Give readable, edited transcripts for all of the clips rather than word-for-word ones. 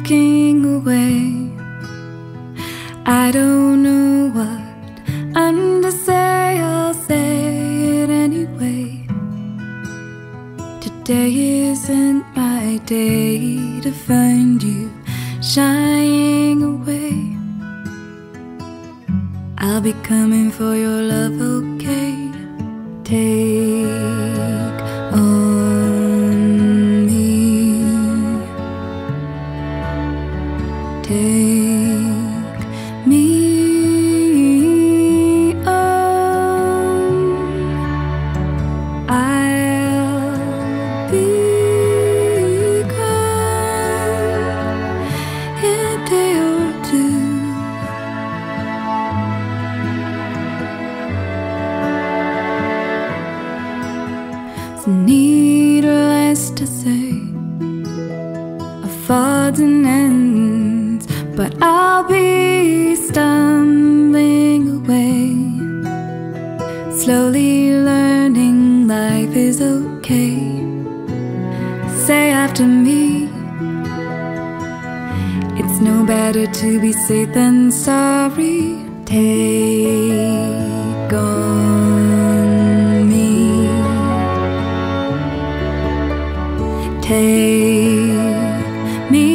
walking away. I don't know what I'm to say, I'll say it anyway. Today isn't my day to find you shying away. I'll be coming for your love, okay? Take on me. Take me on. I'll be gone in a day or two. Needless to say, of odds and ends, but I'll be stumbling away, slowly learning life is okay. Say after me, it's no better to be safe than sorry. Take on me. Take me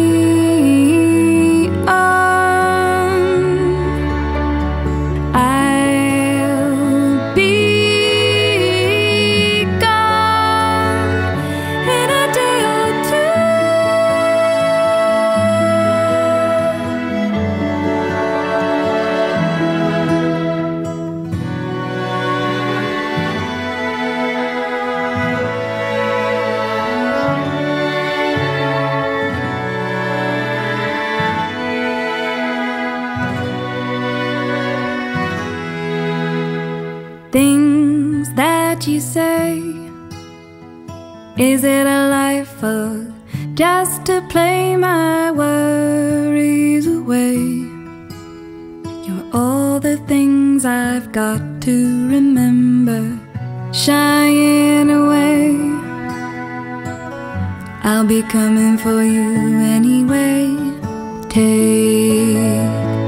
on. I'll be gone in a day or two. Things that you say, is it a life of just to play my worries away? You're all the things I've got to remember, shying away. I'll be coming for you anyway. Take